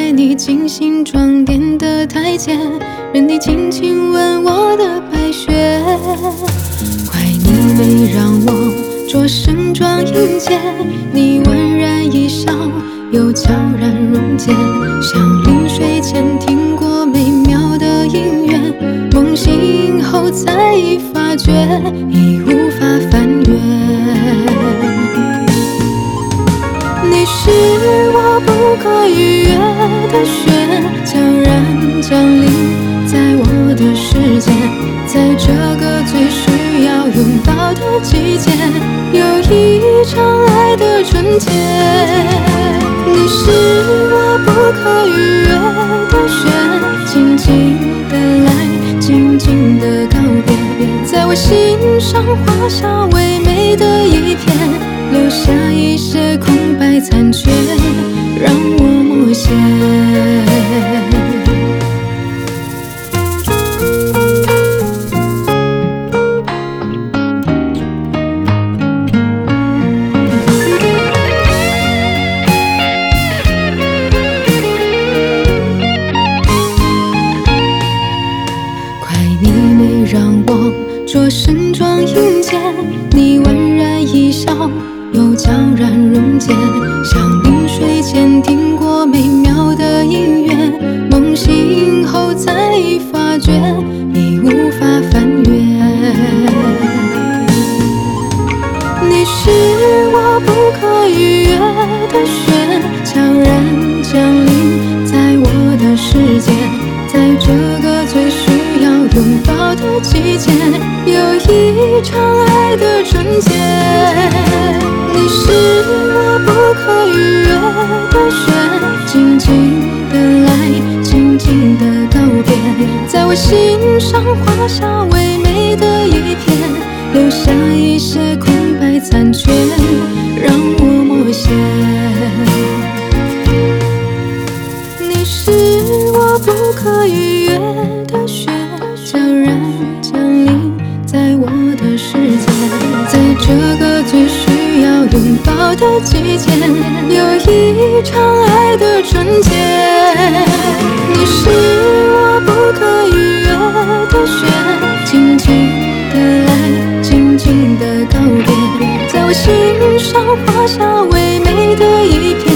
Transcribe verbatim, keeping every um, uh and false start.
在你精心装点的台阶，任你轻轻吻我的白雪。怪你没让我着盛装迎接，你温然一笑，又悄然溶解。像临睡前听过美妙的音乐，梦醒后才发觉已无法翻越。你是我不可逾越的雪，悄然降临在我的世界，在这个最需要拥抱的季节，有一场爱的纯洁。你是我不可逾越的雪，静静的来，静静的告别，在我心上画下唯美的一片，留下一些空白残缺，让我默写。怪你没让我着盛装迎接，你温然一笑，又悄然溶解。像临睡前听过美妙的音乐，梦醒后才发觉已无法翻越。你是我不可逾越的雪，悄然降临在我的世界，在这个最需要拥抱的季节，有一场爱的纯洁。你是我不可逾越的雪，静静的来，静静的告别，在我心上画下唯美的一片，留下一些空白残缺，让我默写。你是我不可逾越的雪，悄然降临在我的世界，在这个最需要拥抱的季节，有一场爱的纯洁。你是我不可逾越的雪，静静的来，静静的告别，在我心上画下唯美的一片，